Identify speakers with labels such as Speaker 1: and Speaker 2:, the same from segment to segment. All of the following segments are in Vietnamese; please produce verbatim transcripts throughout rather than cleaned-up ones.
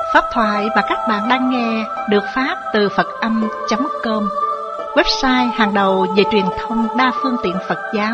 Speaker 1: Pháp thoại mà các bạn đang nghe được phát từ Phật Âm chấm com, website hàng đầu về truyền thông đa phương tiện Phật giáo.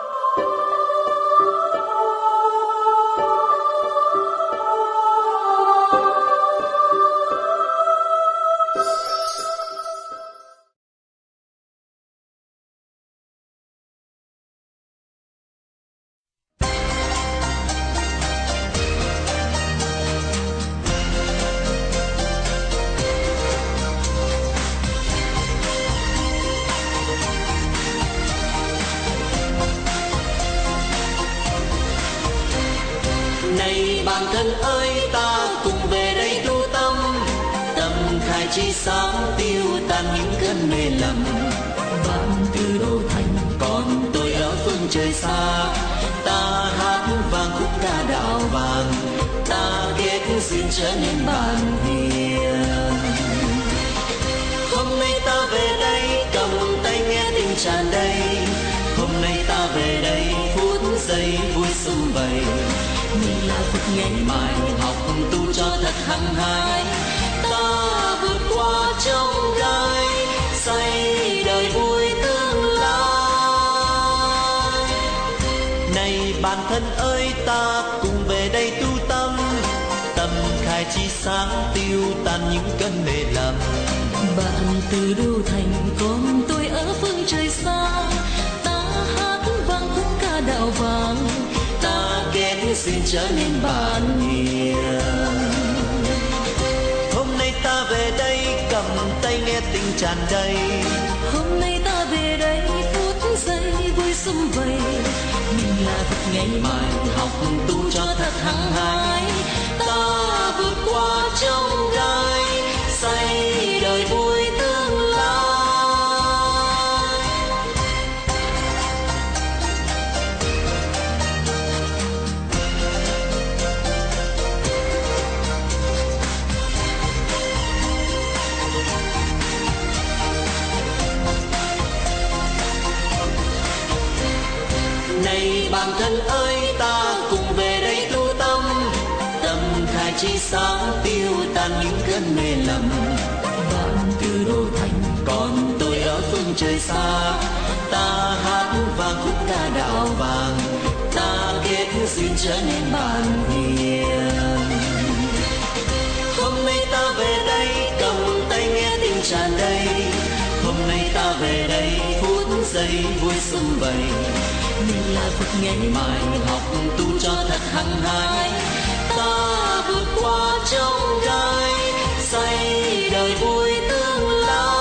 Speaker 2: Này bạn thân ơi, ta cùng về đây tu tâm, tâm khai trí sáng tiêu tan những cơn mê lầm. Bạn từ đô thành, còn tôi ở phương trời xa. Ta hát vang khúc ca đạo vàng, ta kết duyên trở nên bạn hiền. Hôm nay ta về đây, cầm tay nghe tình tràn đầy. Hôm nay ta về đây, phút giây vui sum vầy. Mình là Phật ngày mai, học tu cho thật hăng hái. Ta vượt qua trong gai, xây đời vui tương lai. Này bạn thân ơi, ta cùng về đây tu tâm, tâm khai trí sáng tiêu tan những cơn mê lầm.
Speaker 3: Bạn từ đô thành, còn tôi ở phương trời xa. Ta hát vang khúc ca đạo vàng,
Speaker 2: ta kết duyên trở nên bạn hiền. Hôm nay ta về đây, cầm tay nghe tình tràn đầy.
Speaker 3: Hôm nay ta về đây, phút giây vui sum vầy. Mình là Phật ngày mai,
Speaker 2: học tu cho thật hăng hái. Ta vượt qua trong gai, xây đời vui tương lai. Này bạn thân ơi, ta cùng về đây tu tâm, tâm khai trí sáng tiêu tan những cơn mê lầm.
Speaker 3: bạn từ đô thành,
Speaker 2: Còn tôi ở phương trời xa. Ta hát vang khúc ca đạo vàng, ta kết duyên trở nên bạn hiền. Hôm nay ta về đây, cầm tay nghe tình tràn đầy. Hôm nay ta về đây, phút giây vui sum vầy.
Speaker 3: mình là Phật ngày
Speaker 2: Mai học tu cho thật hăng hái. Ta vượt qua trong gai, xây đời vui tương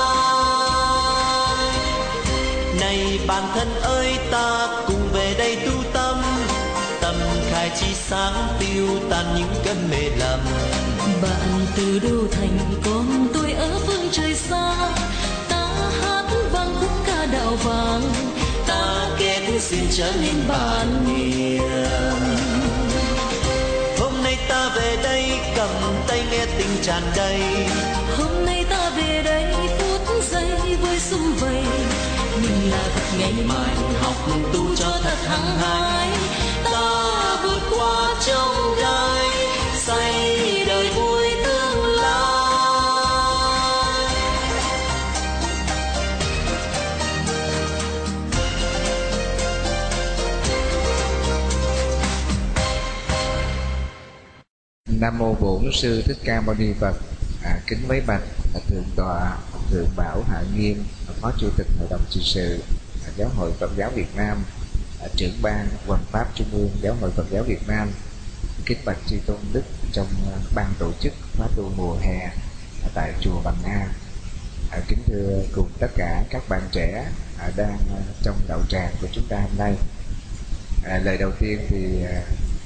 Speaker 2: lai. Này bạn thân ơi, ta cùng về đây tu tâm, tâm khai trí sáng tiêu tan những cơn mê lầm.
Speaker 3: Bạn từ đô thành, còn tôi ở phương trời xa. Ta hát vang khúc ca đạo vàng,
Speaker 2: Ta kết duyên trở nên bạn hiền. Hôm nay ta về đây, cầm tay nghe tình tràn đầy.
Speaker 3: hôm nay ta về đây, phút giây vui sum vầy. Mình là Phật ngày
Speaker 2: Mai học tu cho thật hăng hái. Ta vượt qua trong gai, xây đời vui tương lai.
Speaker 4: Nam mô Bổn Sư Thích Ca Mâu Ni Phật. À, kính mấy bạch thượng tọa Thượng Bảo Hạ Nghiêm, Phó Chủ tịch Hội đồng trị sự à, Giáo hội Phật giáo Việt Nam, à, trưởng ban Hoằng pháp Trung ương Giáo hội Phật giáo Việt Nam, kính bạch chư tôn đức trong à, ban tổ chức khóa tu mùa hè à, tại chùa Bằng A. À, kính thưa cùng tất cả các bạn trẻ à, đang à, trong đạo tràng của chúng ta hôm nay. À, lời đầu tiên thì à,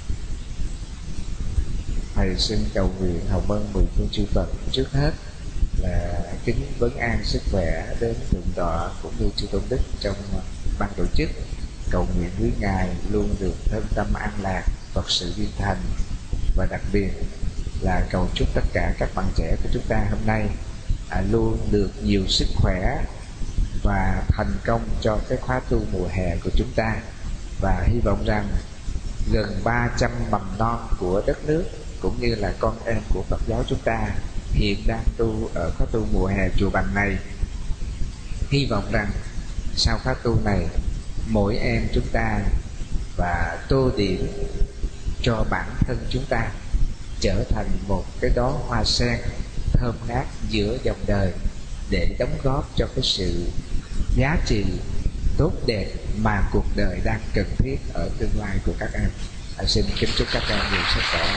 Speaker 4: thầy xin cầu nguyện hồng ân mười phương chư Phật. Trước hết là kính vấn an sức khỏe đến thượng tọa cũng như chư tôn đức trong ban tổ chức, cầu nguyện với ngài luôn được thân tâm an lạc, Phật sự viên thành, và đặc biệt là cầu chúc tất cả các bạn trẻ của chúng ta hôm nay à, luôn được nhiều sức khỏe và thành công cho cái khóa tu mùa hè của chúng ta, và hy vọng rằng gần ba trăm mầm non của đất nước cũng như là con em của Phật giáo chúng ta hiện đang tu ở khóa tu mùa hè chùa Bành này. Hy vọng rằng sau khóa tu này, mỗi em chúng ta và tô điểm cho bản thân chúng ta trở thành một cái đóa hoa sen thơm ngát giữa dòng đời, để đóng góp cho cái sự giá trị tốt đẹp mà cuộc đời đang cần thiết ở tương lai của các em. À, xin kính chúc các em nhiều sức khỏe.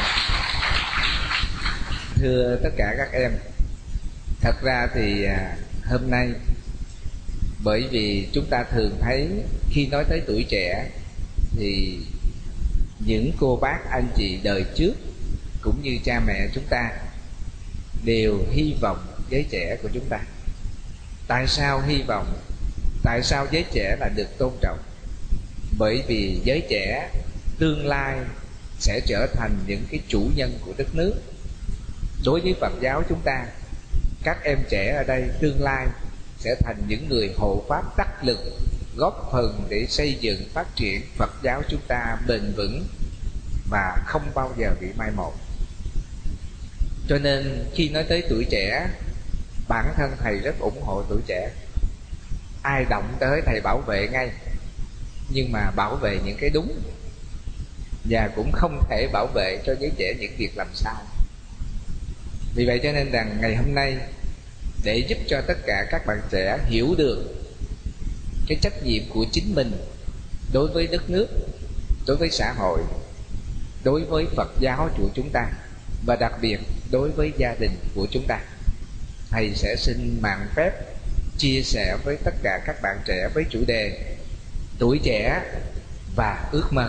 Speaker 4: Thưa tất cả các em, thật ra thì à, hôm nay bởi vì chúng ta thường thấy khi nói tới tuổi trẻ thì những cô bác anh chị đời trước cũng như cha mẹ chúng ta đều hy vọng giới trẻ của chúng ta. Tại sao hy vọng? Tại sao giới trẻ là được tôn trọng? Bởi vì giới trẻ tương lai sẽ trở thành những cái chủ nhân của đất nước. Đối với Phật giáo chúng ta, các em trẻ ở đây tương lai sẽ thành những người hộ pháp đắc lực, góp phần để xây dựng phát triển Phật giáo chúng ta bền vững và không bao giờ bị mai một. Cho nên khi nói tới tuổi trẻ, bản thân thầy rất ủng hộ tuổi trẻ. Ai động tới thầy bảo vệ ngay, nhưng mà bảo vệ những cái đúng, và cũng không thể bảo vệ cho giới trẻ những việc làm sai. Vì vậy cho nên rằng ngày hôm nay, để giúp cho tất cả các bạn trẻ hiểu được cái trách nhiệm của chính mình đối với đất nước, đối với xã hội, đối với Phật giáo của chúng ta, và đặc biệt đối với gia đình của chúng ta, thầy sẽ xin mạn phép chia sẻ với tất cả các bạn trẻ với chủ đề tuổi trẻ và ước mơ.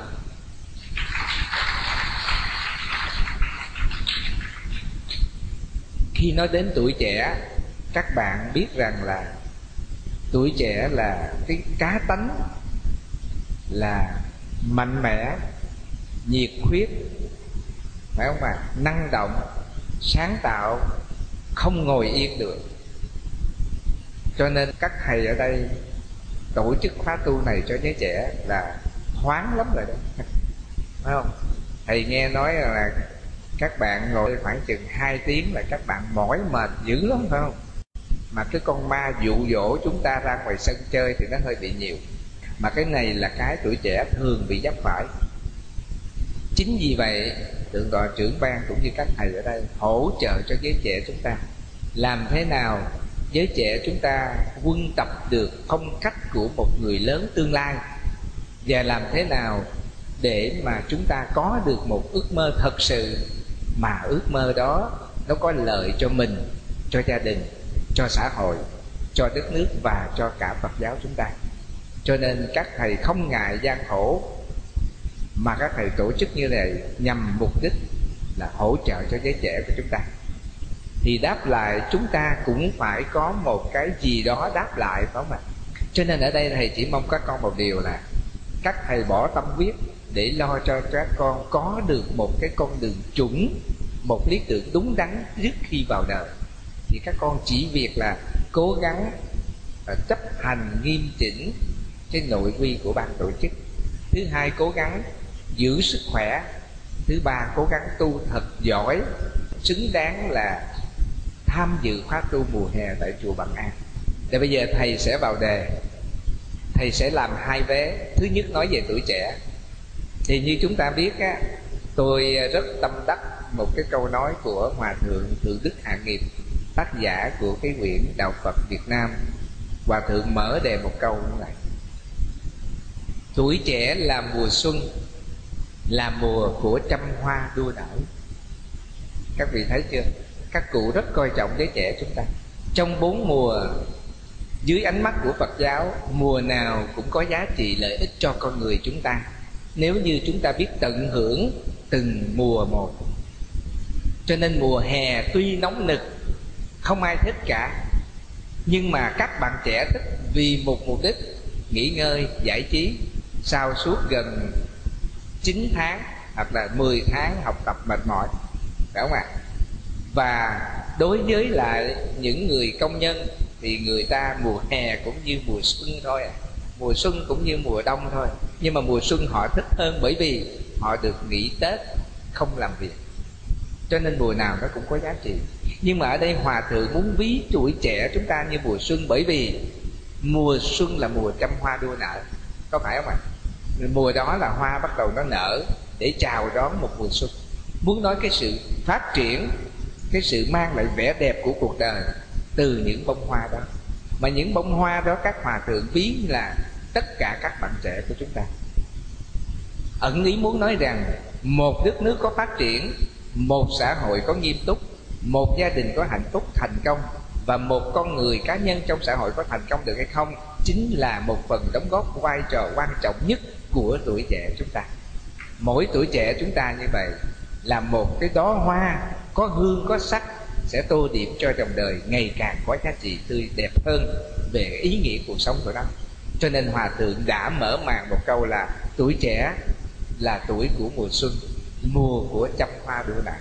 Speaker 4: Khi nói đến tuổi trẻ, các bạn biết rằng là tuổi trẻ là cái cá tánh là mạnh mẽ, nhiệt huyết, phải không ạ? Năng động, sáng tạo, không ngồi yên được. Cho nên các thầy ở đây tổ chức khóa tu này cho giới trẻ là thoáng lắm rồi đó, phải không? Thầy nghe nói là các bạn ngồi khoảng chừng hai tiếng là các bạn mỏi mệt dữ lắm, phải không? Mà cái con ma dụ dỗ chúng ta ra ngoài sân chơi thì nó hơi bị nhiều. Mà cái này là cái tuổi trẻ thường bị dấp phải. Chính vì vậy, Thượng tọa trưởng ban cũng như các thầy ở đây hỗ trợ cho giới trẻ chúng ta làm thế nào giới trẻ chúng ta quân tập được phong cách của một người lớn tương lai, và làm thế nào để mà chúng ta có được một ước mơ thật sự, mà ước mơ đó nó có lợi cho mình, cho gia đình, cho xã hội, cho đất nước và cho cả Phật giáo chúng ta. Cho nên các thầy không ngại gian khổ mà các thầy tổ chức như này nhằm mục đích là hỗ trợ cho giới trẻ của chúng ta. Thì đáp lại chúng ta cũng phải có một cái gì đó đáp lại, phải không ạ? Cho nên ở đây thầy chỉ mong các con một điều là các thầy bỏ tâm huyết để lo cho các con có được một cái con đường chuẩn, một lý tưởng đúng đắn trước khi vào đời. Thì các con chỉ việc là cố gắng chấp hành nghiêm chỉnh cái nội quy của ban tổ chức. Thứ hai, cố gắng giữ sức khỏe. Thứ ba, cố gắng tu thật giỏi, xứng đáng là tham dự khóa tu mùa hè tại chùa Bằng An. Để bây giờ thầy sẽ vào đề. Thầy sẽ làm hai vé. Thứ nhất nói về tuổi trẻ. Thì như chúng ta biết á, tôi rất tâm đắc một cái câu nói của Hòa Thượng Thượng Đức Hạ Nghiệp, tác giả của cái quyển Đạo Phật Việt Nam. Hòa Thượng mở đề một câu như này: tuổi trẻ là mùa xuân, là mùa của trăm hoa đua nở. Các vị thấy chưa? Các cụ rất coi trọng giới trẻ chúng ta. Trong bốn mùa dưới ánh mắt của Phật giáo, mùa nào cũng có giá trị lợi ích cho con người chúng ta, nếu như chúng ta biết tận hưởng từng mùa một. Cho nên mùa hè tuy nóng nực, không ai thích cả, nhưng mà các bạn trẻ thích vì một mục đích nghỉ ngơi, giải trí sau suốt gần chín tháng hoặc là mười tháng học tập mệt mỏi, phải không ạ? Và đối với lại những người công nhân thì người ta mùa hè cũng như mùa xuân thôi à. Mùa xuân cũng như mùa đông thôi. Nhưng mà mùa xuân họ thích hơn bởi vì họ được nghỉ Tết, không làm việc. cho nên mùa nào nó cũng có giá trị. Nhưng mà ở đây Hòa Thượng muốn ví tuổi trẻ chúng ta như mùa xuân, bởi vì mùa xuân là mùa trăm hoa đua nở, có phải không ạ? Mùa đó là hoa bắt đầu nó nở để chào đón một mùa xuân. Muốn nói cái sự phát triển, cái sự mang lại vẻ đẹp của cuộc đời từ những bông hoa đó. Mà những bông hoa đó các Hòa Thượng ví là tất cả các bạn trẻ của chúng ta. Ẩn ý muốn nói rằng một đất nước có phát triển, một xã hội có nghiêm túc, một gia đình có hạnh phúc thành công, và một con người cá nhân trong xã hội có thành công được hay không, chính là một phần đóng góp vai trò quan trọng nhất của tuổi trẻ chúng ta. Mỗi tuổi trẻ chúng ta như vậy là một cái đóa hoa có hương có sắc, sẽ tô điểm cho dòng đời ngày càng có giá trị tươi đẹp hơn về ý nghĩa cuộc sống của nó. Cho nên Hòa Thượng đã mở màn một câu là tuổi trẻ là tuổi của mùa xuân, mùa của trăm hoa đua nở.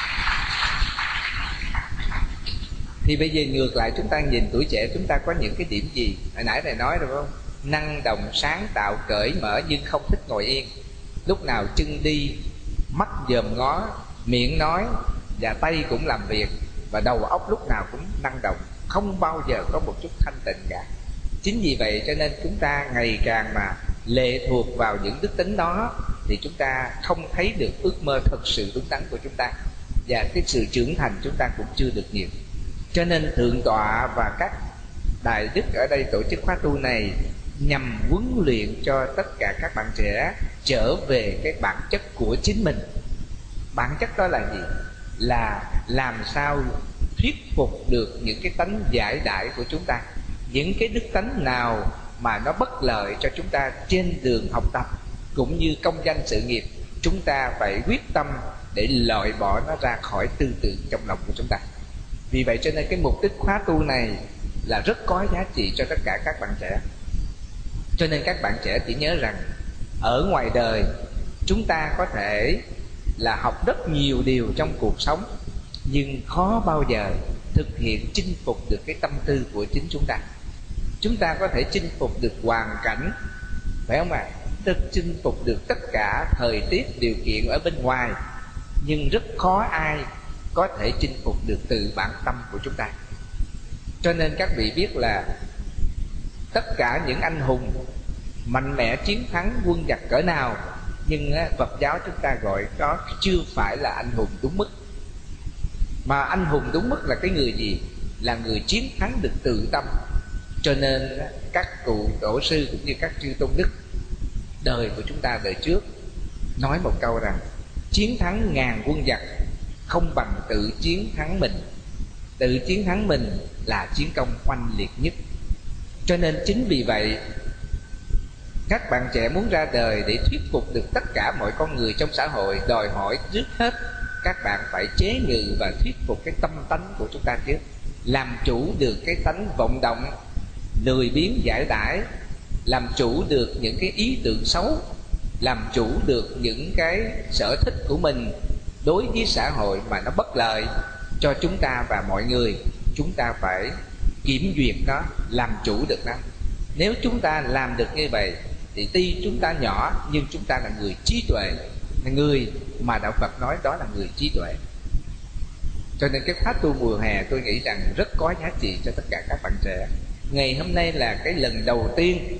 Speaker 4: Thì bây giờ ngược lại chúng ta nhìn tuổi trẻ chúng ta có những cái điểm gì? Hồi nãy này nói rồi không? Năng động, sáng tạo, cởi mở nhưng không thích ngồi yên. Lúc nào chân đi, mắt dòm ngó, miệng nói và tay cũng làm việc, và đầu óc lúc nào cũng năng động, không bao giờ có một chút thanh tịnh cả. Chính vì vậy cho nên chúng ta ngày càng mà lệ thuộc vào những đức tính đó, thì chúng ta không thấy được ước mơ thật sự đúng đắn của chúng ta, và cái sự trưởng thành chúng ta cũng chưa được nhiều. Cho nên Thượng tọa và các đại đức ở đây tổ chức khóa tu này nhằm huấn luyện cho tất cả các bạn trẻ trở về cái bản chất của chính mình. Bản chất đó là gì? Là làm sao thuyết phục được những cái tánh giải đãi của chúng ta, những cái đức tánh nào mà nó bất lợi cho chúng ta trên đường học tập cũng như công danh sự nghiệp, chúng ta phải quyết tâm để loại bỏ nó ra khỏi tư tưởng trong lòng của chúng ta. Vì vậy cho nên cái mục đích khóa tu này là rất có giá trị cho tất cả các bạn trẻ. Cho nên các bạn trẻ chỉ nhớ rằng ở ngoài đời chúng ta có thể là học rất nhiều điều trong cuộc sống, nhưng khó bao giờ thực hiện chinh phục được cái tâm tư của chính chúng ta. Chúng ta có thể chinh phục được hoàn cảnh, phải không ạ? Tức chinh phục được tất cả thời tiết điều kiện ở bên ngoài, nhưng rất khó ai có thể chinh phục được từ bản tâm của chúng ta. Cho nên các vị biết là tất cả những anh hùng mạnh mẽ chiến thắng quân giặc cỡ nào, nhưng Phật giáo chúng ta gọi đó chưa phải là anh hùng đúng mức. Mà anh hùng đúng mức là cái người gì? Là người chiến thắng được tự tâm. Cho nên các cụ tổ sư cũng như các chư tôn đức đời của chúng ta đời trước nói một câu rằng chiến thắng ngàn quân giặc không bằng tự chiến thắng mình. Tự chiến thắng mình là chiến công oanh liệt nhất. Cho nên chính vì vậy các bạn trẻ muốn ra đời để thuyết phục được tất cả mọi con người trong xã hội, đòi hỏi trước hết các bạn phải chế ngự và thuyết phục cái tâm tánh của chúng ta trước. Làm chủ được cái tánh vọng động, lười biếng giải đãi, làm chủ được những cái ý tưởng xấu, làm chủ được những cái sở thích của mình đối với xã hội mà nó bất lợi cho chúng ta và mọi người. Chúng ta phải kiểm duyệt nó, làm chủ được nó. Nếu chúng ta làm được như vậy thì tuy chúng ta nhỏ nhưng chúng ta là người trí tuệ, là người mà Đạo Phật nói đó là người trí tuệ. Cho nên cái khóa tu mùa hè tôi nghĩ rằng rất có giá trị cho tất cả các bạn trẻ. Ngày hôm nay là cái lần đầu tiên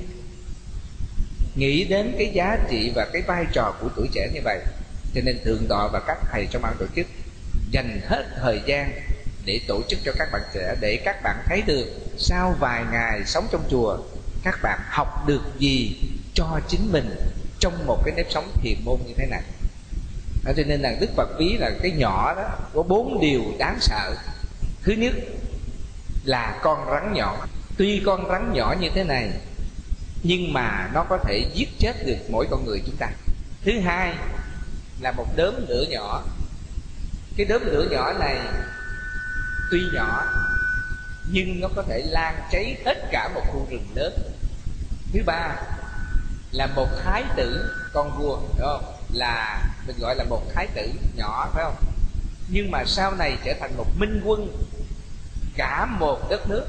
Speaker 4: nghĩ đến cái giá trị và cái vai trò của tuổi trẻ như vậy. Cho nên Thượng tọa và các thầy trong ban tổ chức dành hết thời gian để tổ chức cho các bạn trẻ, để các bạn thấy được sau vài ngày sống trong chùa các bạn học được gì cho chính mình trong một cái nếp sống thiền môn như thế này. Đó, cho nên là Đức Phật ví là cái nhỏ đó có bốn điều đáng sợ. Thứ nhất là con rắn nhỏ. Tuy con rắn nhỏ như thế này nhưng mà nó có thể giết chết được mỗi con người chúng ta. Thứ hai là một đốm lửa nhỏ. Cái đốm lửa nhỏ này tuy nhỏ nhưng nó có thể lan cháy hết cả một khu rừng lớn. Thứ ba là một thái tử, con vua, đúng không? Là mình gọi là một thái tử nhỏ, phải không? Nhưng mà sau này trở thành một minh quân cả một đất nước.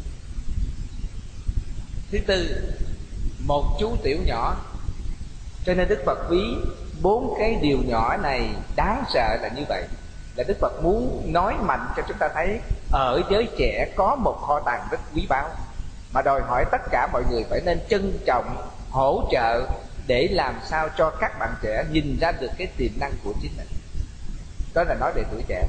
Speaker 4: Thứ tư, một chú tiểu nhỏ. Cho nên Đức Phật ví bốn cái điều nhỏ này đáng sợ là như vậy. là Đức Phật muốn nói mạnh cho chúng ta thấy ở giới trẻ có một kho tàng rất quý báu, mà đòi hỏi tất cả mọi người phải nên trân trọng, hỗ trợ để làm sao cho các bạn trẻ nhìn ra được cái tiềm năng của chính mình. Đó là nói về tuổi trẻ.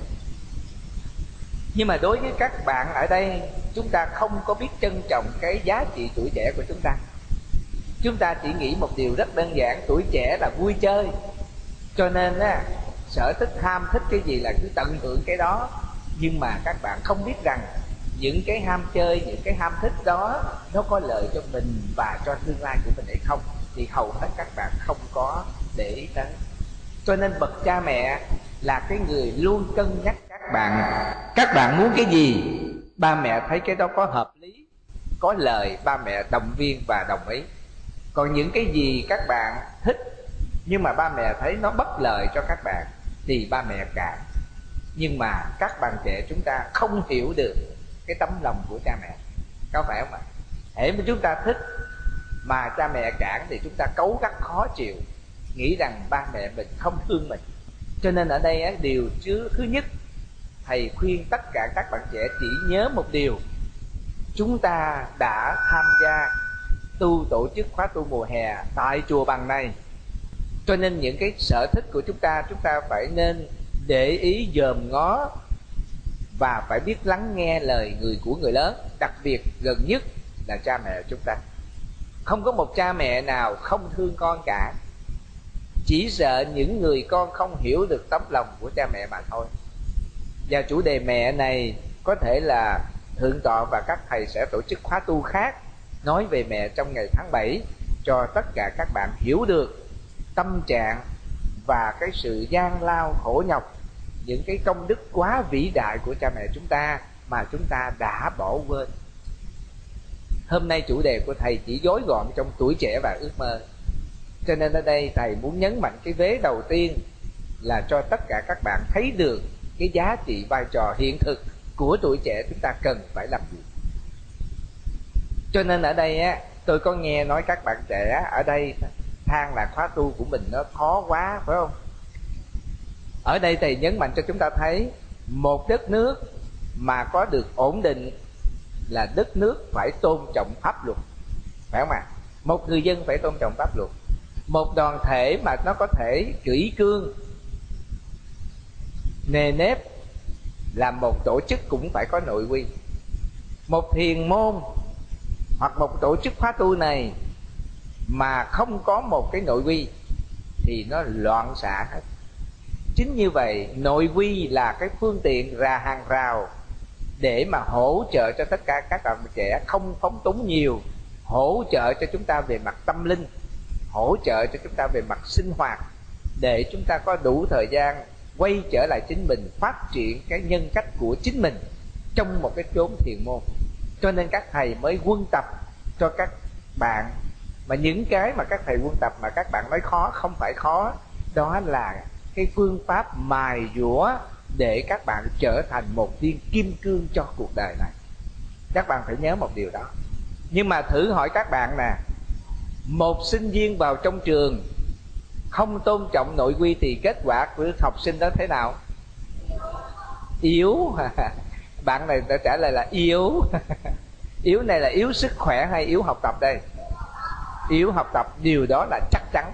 Speaker 4: Nhưng mà đối với các bạn ở đây, chúng ta không có biết trân trọng cái giá trị tuổi trẻ của chúng ta. Chúng ta chỉ nghĩ một điều rất đơn giản, tuổi trẻ là vui chơi, cho nên á, sở thích ham thích cái gì là cứ tận hưởng cái đó. Nhưng mà các bạn không biết rằng những cái ham chơi, những cái ham thích đó nó có lợi cho mình và cho tương lai của mình hay không, thì hầu hết các bạn không có để ý tới. Cho nên bậc cha mẹ là cái người luôn cân nhắc các bạn. Các bạn muốn cái gì, ba mẹ thấy cái đó có hợp lý, có lời, ba mẹ động viên và đồng ý. Còn những cái gì các bạn thích nhưng mà ba mẹ thấy nó bất lợi cho các bạn thì ba mẹ cản. Nhưng mà các bạn trẻ chúng ta không hiểu được cái tấm lòng của cha mẹ, có phải không ạ? Hễ mà chúng ta thích mà cha mẹ cản thì chúng ta cấu gắt khó chịu, nghĩ rằng ba mẹ mình không thương mình. Cho nên ở đây á, điều chứ thứ nhất, thầy khuyên tất cả các bạn trẻ chỉ nhớ một điều: chúng ta đã tham gia tu tổ chức khóa tu mùa hè tại chùa Bằng này, cho nên những cái sở thích của chúng ta chúng ta phải nên để ý dòm ngó và phải biết lắng nghe lời người của người lớn, đặc biệt gần nhất là cha mẹ chúng ta. Không có một cha mẹ nào không thương con cả, chỉ sợ những người con không hiểu được tấm lòng của cha mẹ mà thôi. Và chủ đề mẹ này có thể là Thượng tọa và các thầy sẽ tổ chức khóa tu khác nói về mẹ trong ngày tháng bảy, cho tất cả các bạn hiểu được tâm trạng và cái sự gian lao khổ nhọc, những cái công đức quá vĩ đại của cha mẹ chúng ta mà chúng ta đã bỏ quên. Hôm nay chủ đề của thầy chỉ gói gọn trong tuổi trẻ và ước mơ, cho nên ở đây thầy muốn nhấn mạnh cái vế đầu tiên là cho tất cả các bạn thấy được cái giá trị vai trò hiện thực của tuổi trẻ chúng ta cần phải làm gì. Cho nên ở đây á, tôi có nghe nói các bạn trẻ ở đây than là khóa tu của mình nó khó quá, phải không? Ở đây thầy nhấn mạnh cho chúng ta thấy một đất nước mà có được ổn định là đất nước phải tôn trọng pháp luật, phải không ạ? À? Một người dân phải tôn trọng pháp luật. Một đoàn thể mà nó có thể kỷ cương, nề nếp, làm một tổ chức cũng phải có nội quy. Một thiền môn hoặc một tổ chức khóa tu này mà không có một cái nội quy thì nó loạn xạ hết. Chính như vậy, nội quy là cái phương tiện ra hàng rào để mà hỗ trợ cho tất cả các bạn trẻ không phóng túng nhiều, hỗ trợ cho chúng ta về mặt tâm linh, hỗ trợ cho chúng ta về mặt sinh hoạt, để chúng ta có đủ thời gian quay trở lại chính mình, phát triển cái nhân cách của chính mình trong một cái chốn thiền môn. Cho nên các thầy mới quân tập cho các bạn. Mà những cái mà các thầy quân tập mà các bạn nói khó không phải khó, đó là cái phương pháp mài dũa để các bạn trở thành một viên kim cương cho cuộc đời này. Các bạn phải nhớ một điều đó. Nhưng mà thử hỏi các bạn nè, một sinh viên vào trong trường không tôn trọng nội quy thì kết quả của học sinh đó thế nào? Yếu. Bạn này đã trả lời là yếu. Yếu này là yếu sức khỏe hay yếu học tập đây? Yếu học tập, điều đó là chắc chắn.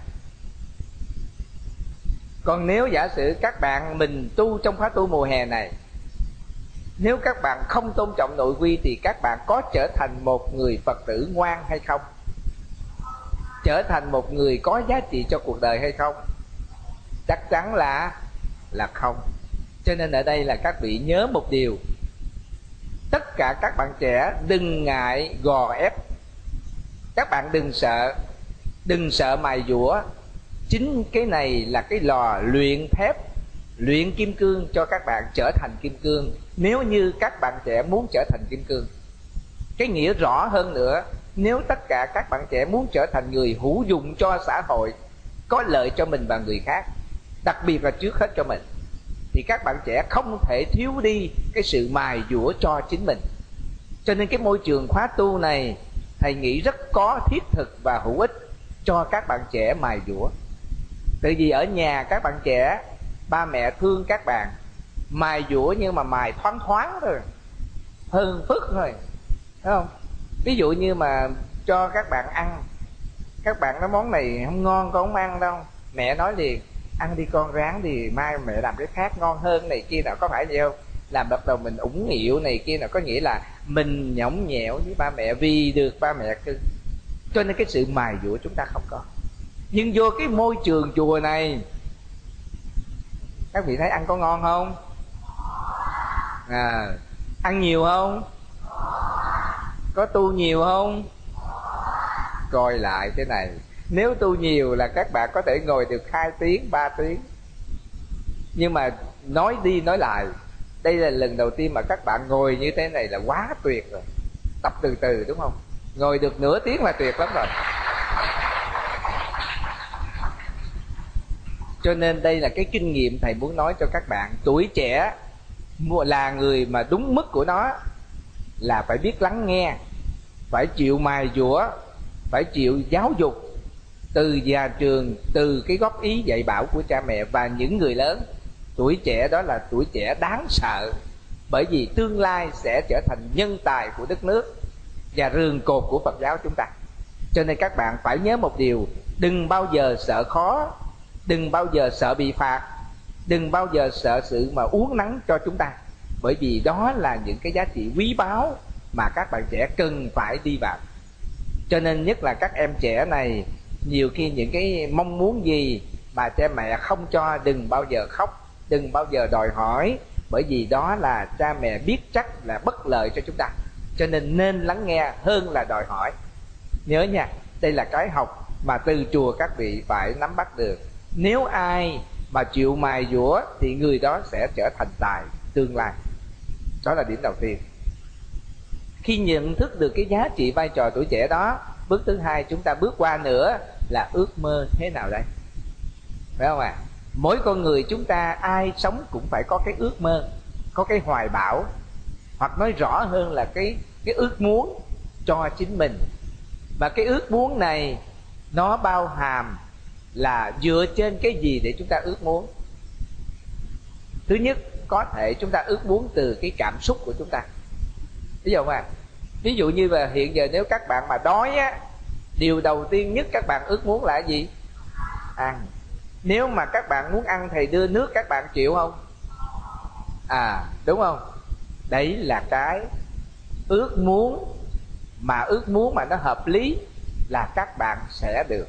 Speaker 4: Còn nếu giả sử các bạn mình tu trong khóa tu mùa hè này, nếu các bạn không tôn trọng nội quy thì các bạn có trở thành một người Phật tử ngoan hay không? Trở thành một người có giá trị cho cuộc đời hay không? Chắc chắn là là không. Cho nên ở đây là các vị nhớ một điều: tất cả các bạn trẻ đừng ngại gò ép. Các bạn đừng sợ, đừng sợ mài dũa. Chính cái này là cái lò luyện thép, luyện kim cương cho các bạn trở thành kim cương. Nếu như các bạn trẻ muốn trở thành kim cương, cái nghĩa rõ hơn nữa, nếu tất cả các bạn trẻ muốn trở thành người hữu dụng cho xã hội, có lợi cho mình và người khác, đặc biệt là trước hết cho mình, thì các bạn trẻ không thể thiếu đi cái sự mài dũa cho chính mình. Cho nên cái môi trường khóa tu này thầy nghĩ rất có thiết thực và hữu ích cho các bạn trẻ mài dũa. Tại vì ở nhà các bạn trẻ, ba mẹ thương các bạn, Mài dũa nhưng mà mài thoáng thoáng thôi, hơn phức thôi, thấy không? Ví dụ như mà cho các bạn ăn, các bạn nói món này không ngon, con không ăn đâu, mẹ nói liền ăn đi con, ráng thì mai mẹ làm cái khác ngon hơn này kia nào, có phải vậy không? Làm bắt đầu mình ủng nghịu này kia nào, có nghĩa là mình nhõng nhẽo với ba mẹ vì được ba mẹ cưng. Cho nên cái sự mài dũa chúng ta không có. Nhưng vô cái môi trường chùa này, các vị thấy ăn có ngon không? À, ăn nhiều không? Có tu nhiều không? Coi lại thế này, nếu tu nhiều là các bạn có thể ngồi được hai tiếng, ba tiếng. Nhưng mà nói đi nói lại, đây là lần đầu tiên mà các bạn ngồi như thế này là quá tuyệt rồi. Tập từ từ đúng không? Ngồi được nửa tiếng là tuyệt lắm rồi. Cho nên đây là cái kinh nghiệm thầy muốn nói cho các bạn. Tuổi trẻ là người mà đúng mức của nó là phải biết lắng nghe, phải chịu mài dũa, phải chịu giáo dục từ nhà trường, từ cái góp ý dạy bảo của cha mẹ và những người lớn. Tuổi trẻ đó là tuổi trẻ đáng sợ, bởi vì tương lai sẽ trở thành nhân tài của đất nước và rường cột của Phật giáo chúng ta. Cho nên các bạn phải nhớ một điều, đừng bao giờ sợ khó, đừng bao giờ sợ bị phạt, đừng bao giờ sợ sự mà uốn nắn cho chúng ta, bởi vì đó là những cái giá trị quý báu mà các bạn trẻ cần phải đi vào. Cho nên nhất là các em trẻ này, nhiều khi những cái mong muốn gì mà cha mẹ không cho, đừng bao giờ khóc, đừng bao giờ đòi hỏi, bởi vì đó là cha mẹ biết chắc là bất lợi cho chúng ta. Cho nên nên lắng nghe hơn là đòi hỏi. Nhớ nha, đây là cái học mà từ chùa các vị phải nắm bắt được. Nếu ai mà chịu mài dũa thì người đó sẽ trở thành tài tương lai. Đó là điểm đầu tiên. Khi nhận thức được cái giá trị vai trò tuổi trẻ đó, bước thứ hai chúng ta bước qua nữa là ước mơ thế nào đây? Phải không ạ? À? Mỗi con người chúng ta ai sống cũng phải có cái ước mơ, có cái hoài bão, hoặc nói rõ hơn là cái, cái ước muốn cho chính mình. Và cái ước muốn này nó bao hàm là dựa trên cái gì để chúng ta ước muốn. Thứ nhất, có thể chúng ta ước muốn từ cái cảm xúc của chúng ta. Ví dụ mà ví dụ như là hiện giờ nếu các bạn mà đói á, điều đầu tiên nhất các bạn ước muốn là gì? Ăn. Nếu mà các bạn muốn ăn thầy đưa nước, các bạn chịu không? À, đúng không? Đấy là cái ước muốn, mà ước muốn mà nó hợp lý là các bạn sẽ được.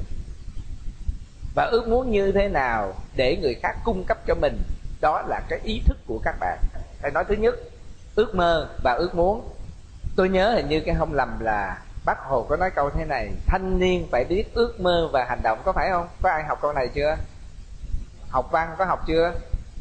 Speaker 4: Và ước muốn như thế nào để người khác cung cấp cho mình, đó là cái ý thức của các bạn. Thầy nói thứ nhất, ước mơ và ước muốn. Tôi nhớ hình như cái không lầm là Bác Hồ có nói câu thế này: thanh niên phải biết ước mơ và hành động, có phải không? Có ai học câu này chưa? Học văn có học chưa?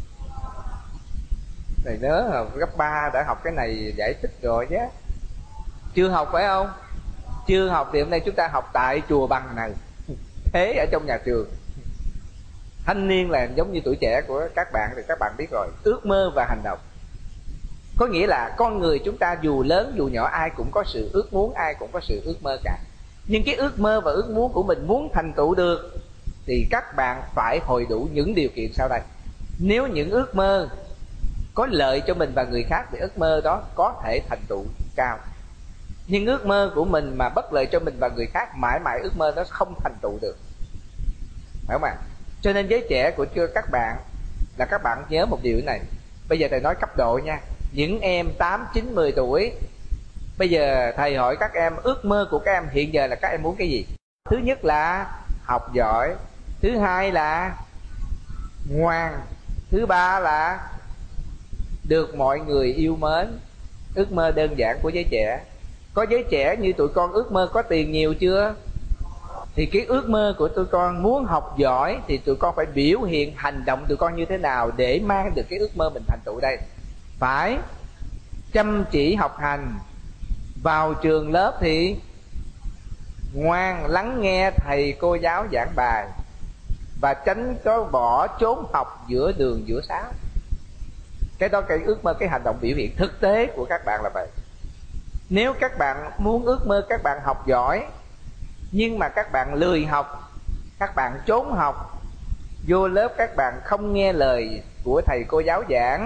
Speaker 4: Thầy nhớ cấp ba đã học cái này giải thích rồi chứ. Chưa học phải không? Chưa học thì hôm nay chúng ta học tại chùa Bằng này, thế ở trong nhà trường. Thanh niên là giống như tuổi trẻ của các bạn thì các bạn biết rồi. Ước mơ và hành động có nghĩa là con người chúng ta dù lớn dù nhỏ ai cũng có sự ước muốn, ai cũng có sự ước mơ cả. Nhưng cái ước mơ và ước muốn của mình muốn thành tựu được thì các bạn phải hội đủ những điều kiện sau đây. Nếu những ước mơ có lợi cho mình và người khác thì ước mơ đó có thể thành tựu cao. Nhưng ước mơ của mình mà bất lợi cho mình và người khác, mãi mãi ước mơ đó không thành tựu được. Phải không ạ? Cho nên giới trẻ của chưa các bạn là các bạn nhớ một điều này. Bây giờ thầy nói cấp độ nha. Những em tám, chín, mười tuổi, bây giờ thầy hỏi các em ước mơ của các em hiện giờ là các em muốn cái gì? Thứ nhất là học giỏi, thứ hai là ngoan, thứ ba là được mọi người yêu mến. Ước mơ đơn giản của giới trẻ. Có giới trẻ như tụi con ước mơ có tiền nhiều chưa? Thì cái ước mơ của tụi con muốn học giỏi thì tụi con phải biểu hiện hành động tụi con như thế nào để mang được cái ước mơ mình thành tựu đây. Phải chăm chỉ học hành, vào trường lớp thì ngoan lắng nghe thầy cô giáo giảng bài, và tránh có bỏ trốn học giữa đường giữa xá. Cái đó cái ước mơ, cái hành động biểu hiện thực tế của các bạn là vậy. Nếu các bạn muốn ước mơ các bạn học giỏi nhưng mà các bạn lười học, các bạn trốn học, vô lớp các bạn không nghe lời của thầy cô giáo giảng,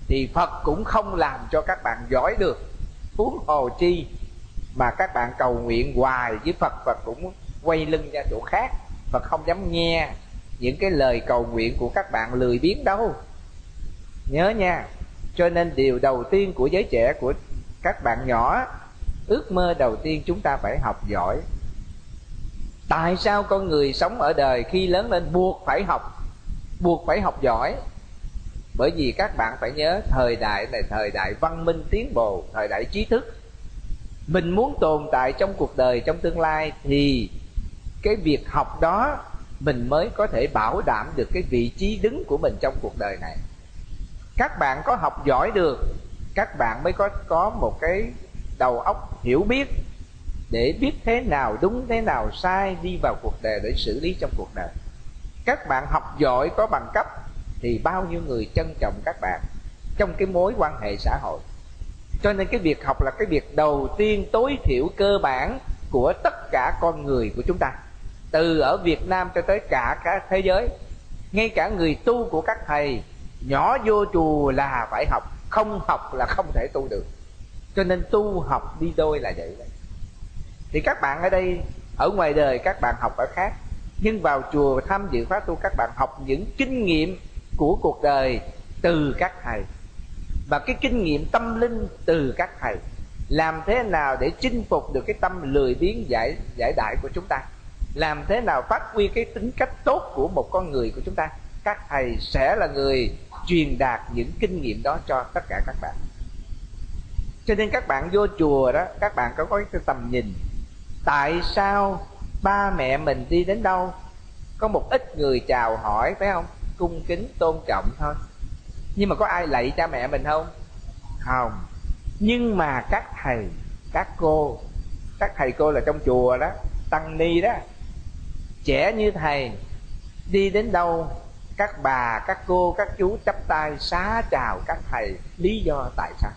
Speaker 4: thì Phật cũng không làm cho các bạn giỏi được, huống hồ chi mà các bạn cầu nguyện hoài với Phật, Phật cũng quay lưng ra chỗ khác. Phật không dám nghe những cái lời cầu nguyện của các bạn lười biếng đâu, nhớ nha. Cho nên điều đầu tiên của giới trẻ, của các bạn nhỏ, ước mơ đầu tiên chúng ta phải học giỏi. Tại sao con người sống ở đời khi lớn lên buộc phải học, buộc phải học giỏi? Bởi vì các bạn phải nhớ, thời đại này thời đại văn minh tiến bộ, thời đại trí thức. Mình muốn tồn tại trong cuộc đời, trong tương lai, thì cái việc học đó mình mới có thể bảo đảm được cái vị trí đứng của mình trong cuộc đời này. Các bạn có học giỏi được, các bạn mới có, có một cái đầu óc hiểu biết để biết thế nào đúng, thế nào sai, đi vào cuộc đời để xử lý trong cuộc đời. Các bạn học giỏi có bằng cấp thì bao nhiêu người trân trọng các bạn trong cái mối quan hệ xã hội. Cho nên cái việc học là cái việc đầu tiên, tối thiểu, cơ bản của tất cả con người của chúng ta, từ ở Việt Nam cho tới cả cả thế giới. Ngay cả người tu của các thầy nhỏ vô chùa là phải học, không học là không thể tu được. Cho nên tu học đi đôi là vậy đấy. Thì các bạn ở đây, ở ngoài đời các bạn học ở khác, nhưng vào chùa tham dự khóa tu các bạn học những kinh nghiệm của cuộc đời từ các thầy, và cái kinh nghiệm tâm linh từ các thầy. Làm thế nào để chinh phục được cái tâm lười biếng giải, giải đại của chúng ta, làm thế nào phát huy cái tính cách tốt của một con người của chúng ta, các thầy sẽ là người truyền đạt những kinh nghiệm đó cho tất cả các bạn. Cho nên các bạn vô chùa đó, các bạn có cái tầm nhìn. Tại sao ba mẹ mình đi đến đâu có một ít người chào hỏi, phải không, cung kính tôn trọng thôi, nhưng mà có ai lạy cha mẹ mình không? Không. Nhưng mà các thầy, các cô, các thầy cô là trong chùa đó, tăng ni đó, trẻ như thầy, đi đến đâu các bà, các cô, các chú chắp tay xá chào các thầy. Lý do tại sao?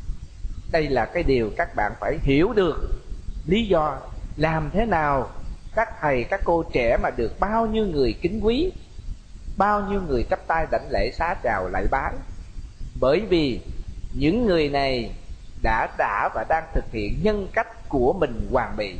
Speaker 4: Đây là cái điều các bạn phải hiểu được. Lý do làm thế nào các thầy, các cô trẻ mà được bao nhiêu người kính quý, bao nhiêu người chắp tay đảnh lễ xá chào lạy bái? Bởi vì những người này đã đã và đang thực hiện nhân cách của mình hoàn bị,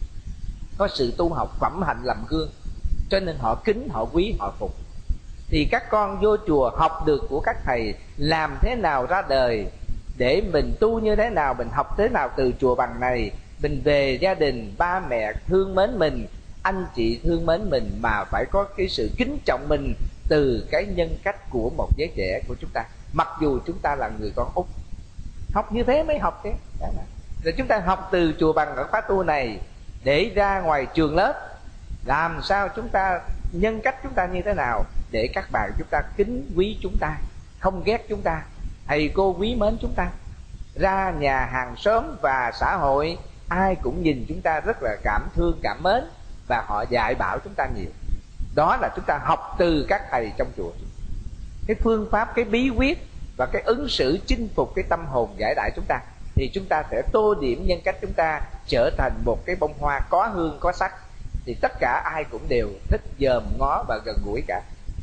Speaker 4: có sự tu học phẩm hạnh làm gương, cho nên họ kính, họ quý, họ phục. Thì các con vô chùa học được của các thầy làm thế nào ra đời, để mình tu như thế nào, mình học thế nào từ chùa bằng này, mình về gia đình, ba mẹ thương mến mình, anh chị thương mến mình, mà phải có cái sự kính trọng mình từ cái nhân cách của một giới trẻ của chúng ta, mặc dù chúng ta là người con út. Học như thế mới học thế. Rồi chúng ta học từ chùa bằng ở khóa tu này, để ra ngoài trường lớp làm sao chúng ta, nhân cách chúng ta như thế nào, để các bạn chúng ta kính quý chúng ta, không ghét chúng ta, thầy cô quý mến chúng ta. Ra nhà hàng xóm và xã hội, ai cũng nhìn chúng ta rất là cảm thương, cảm mến, và họ dạy bảo chúng ta nhiều. Đó là chúng ta học từ các thầy trong chùa. Cái phương pháp, cái bí quyết và cái ứng xử chinh phục cái tâm hồn giải đãi chúng ta, thì chúng ta sẽ tô điểm nhân cách chúng ta trở thành một cái bông hoa có hương có sắc, thì tất cả ai cũng đều thích dòm ngó và gần gũi cả.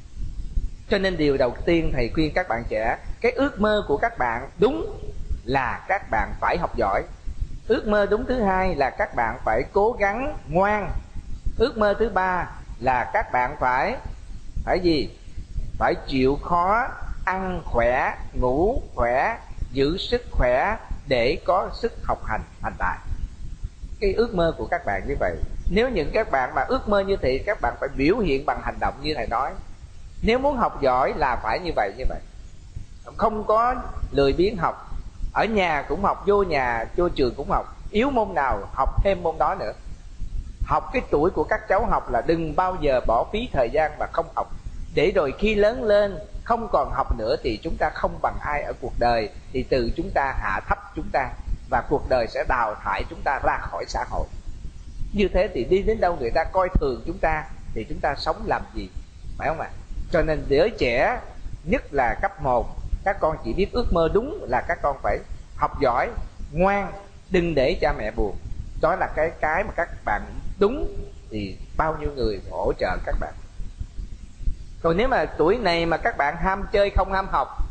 Speaker 4: Cho nên điều đầu tiên thầy khuyên các bạn trẻ, cái ước mơ của các bạn đúng là các bạn phải học giỏi. Ước mơ đúng thứ hai là các bạn phải cố gắng ngoan. Ước mơ thứ ba là các bạn phải phải gì? Phải chịu khó, ăn khỏe, ngủ khỏe, giữ sức khỏe để có sức học hành, hành tài. Cái ước mơ của các bạn như vậy. Nếu những các bạn mà ước mơ như thế, các bạn phải biểu hiện bằng hành động như thầy nói. Nếu muốn học giỏi là phải như vậy, như vậy. Không có lười biếng học. Ở nhà cũng học, vô nhà, vô trường cũng học. Yếu môn nào học thêm môn đó nữa. Học cái tuổi của các cháu học là đừng bao giờ bỏ phí thời gian mà không học. Để rồi khi lớn lên không còn học nữa thì chúng ta không bằng ai ở cuộc đời, thì từ chúng ta hạ thấp chúng ta, và cuộc đời sẽ đào thải chúng ta ra khỏi xã hội. Như thế thì đi đến đâu người ta coi thường chúng ta, thì chúng ta sống làm gì, phải không ạ? Cho nên giới trẻ, nhất là cấp một, các con chỉ biết ước mơ đúng là các con phải học giỏi, ngoan, đừng để cha mẹ buồn. Đó là cái cái mà các bạn đúng thì bao nhiêu người hỗ trợ các bạn. Còn nếu mà tuổi này mà các bạn ham chơi không ham học,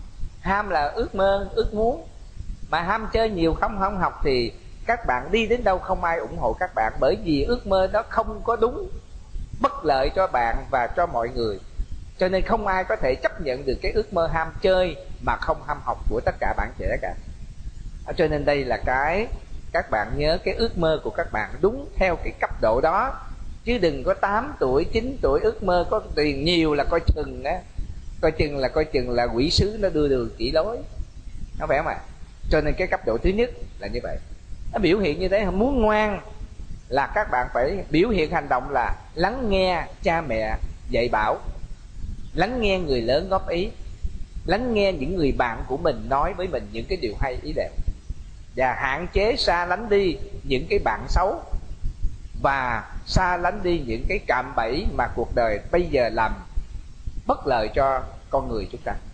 Speaker 4: Ham là ước mơ, ước muốn. Mà ham chơi nhiều không không học thì các bạn đi đến đâu không ai ủng hộ các bạn, bởi vì ước mơ đó không có đúng, bất lợi cho bạn và cho mọi người. Cho nên không ai có thể chấp nhận được cái ước mơ ham chơi mà không ham học của tất cả bạn trẻ cả. Cho nên đây là cái các bạn nhớ, cái ước mơ của các bạn đúng theo cái cấp độ đó. Chứ đừng có tám tuổi, chín tuổi ước mơ có tiền nhiều là coi chừng á, coi chừng là coi chừng là quỷ sứ nó đưa đường chỉ lối, nó phải không ạ? Cho nên cái cấp độ thứ nhất là như vậy. Nó biểu hiện như thế. Muốn ngoan là các bạn phải biểu hiện hành động là lắng nghe cha mẹ dạy bảo, lắng nghe người lớn góp ý, lắng nghe những người bạn của mình nói với mình những cái điều hay ý đẹp, và hạn chế xa lánh đi những cái bạn xấu, và xa lánh đi những cái cạm bẫy mà cuộc đời bây giờ làm bất lợi cho con người chúng ta.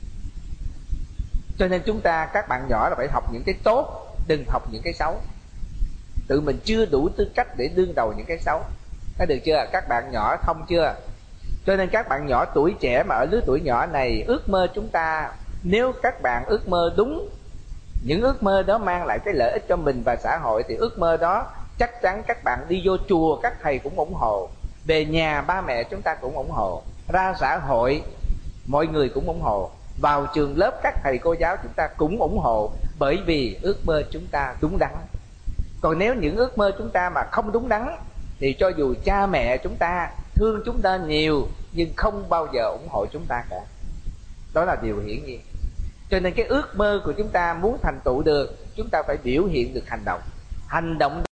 Speaker 4: Cho nên chúng ta, các bạn nhỏ là phải học những cái tốt, đừng học những cái xấu. Tự mình chưa đủ tư cách để đương đầu những cái xấu. Có được chưa? Các bạn nhỏ không chưa? Cho nên các bạn nhỏ tuổi trẻ mà ở lứa tuổi nhỏ này, ước mơ chúng ta, nếu các bạn ước mơ đúng, những ước mơ đó mang lại cái lợi ích cho mình và xã hội, thì ước mơ đó chắc chắn các bạn đi vô chùa các thầy cũng ủng hộ, về nhà ba mẹ chúng ta cũng ủng hộ, ra xã hội mọi người cũng ủng hộ, vào trường lớp các thầy cô giáo chúng ta cũng ủng hộ, bởi vì ước mơ chúng ta đúng đắn. Còn nếu những ước mơ chúng ta mà không đúng đắn thì cho dù cha mẹ chúng ta thương chúng ta nhiều nhưng không bao giờ ủng hộ chúng ta cả. Đó là điều hiển nhiên. Cho nên cái ước mơ của chúng ta muốn thành tựu được, chúng ta phải biểu hiện được hành động. Hành động